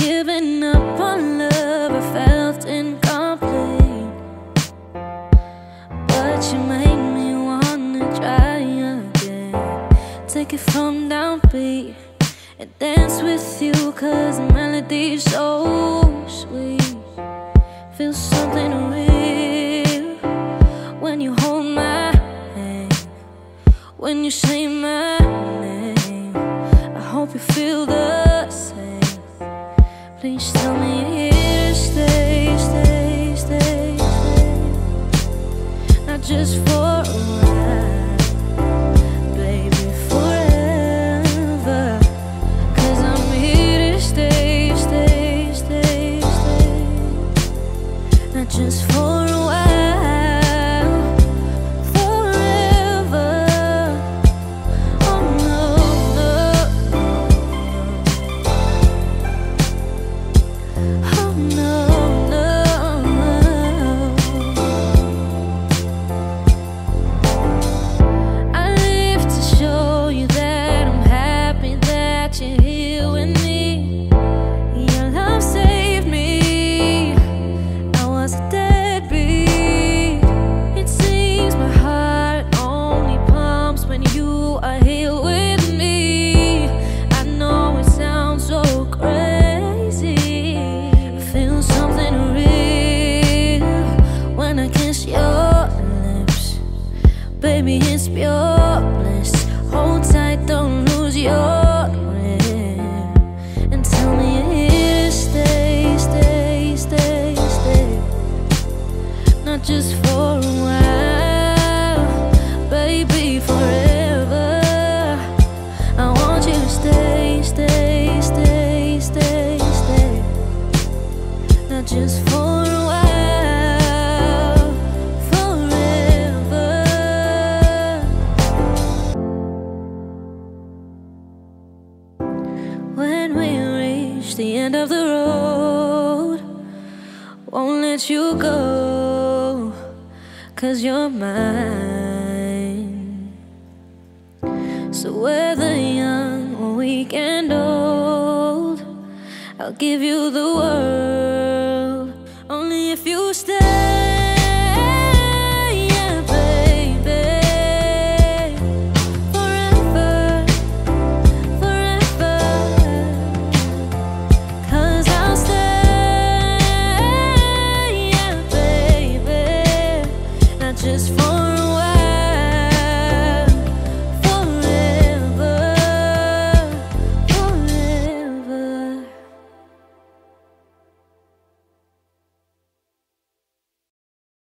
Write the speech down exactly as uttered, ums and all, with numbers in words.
giving up on love, I felt incomplete. But you made me wanna try again. Take it from downbeat and dance with you, cause the melody's so sweet. Feel something real when you hold my hand, when you say my name. I hope you feel the same. Please tell me you're here to stay, stay, stay, stay. Not just for a while, baby, forever. Cause I'm here to stay, stay, stay, stay. Not just for a while, forever. Oh no, no, oh no, no. I live to show you that I'm happy that you're here with me. Your love saved me. I was a deadbeat. It seems my heart only pumps when you are here with me. I know it sounds so crazy. I feel something real when I kiss your lips. Baby, it's pure bliss. Hold tight, don't lose your grip. And tell me you're here to stay, stay, stay, stay. Not just for a while, baby, forever. I want you to stay, stay, stay, stay, stay. Not just for a while, forever. When we reach the end of the road, won't let you go, cause you're mine. So whether young or weak and old, I'll give you the world, only if you stay.